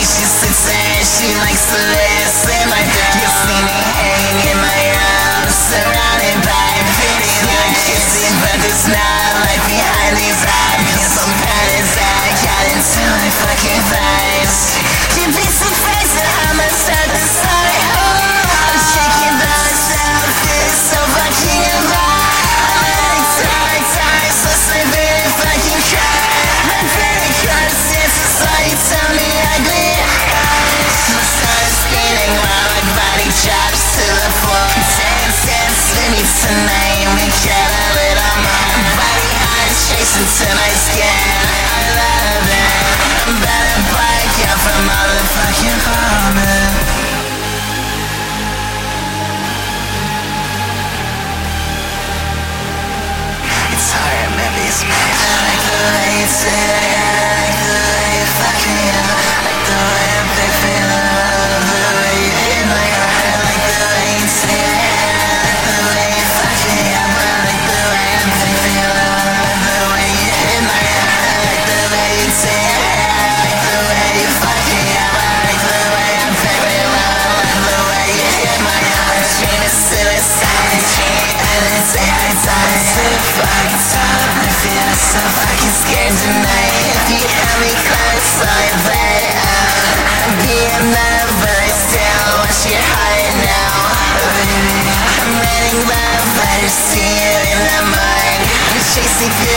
she sits there, she likes to listen. My girl, you see me hanging in my arms, surrounded by pretty little kissing, but there's not life behind these eyes. I'm panicked that I got into my fucking vibes. You'd be surprised at how much I decide. I'm shaking by myself, it's so fucking alive. Time, so sleep if I can cry. My very circumstances, all you tell me ugly. The sun is spinning while my body drops to the floor. Dance with me tonight, we get a little more. Body high, chasing tonight's skin. I love it. I'm better black out from all the fucking vomit. It's hard, maybe it's me. I like the way you say it, I like the way you fuck me up. I like the way you pick me up, I love the way you hit my heart. I like the way you say it, I like the way you fuck me up. I like the way you pick me up, I love the way you hit my heart. I like the way you say it, I like the way you fuck me up. I like the way you pick me up, I love the way you hit my heart. Dream is suicide, dream and it's every time. So fucked up, I feel so fucking scared tonight. If you held me close, I bet I'd be enough, but I still want your heart now. Baby, I'm letting love letters see you in the mind. I'm chasing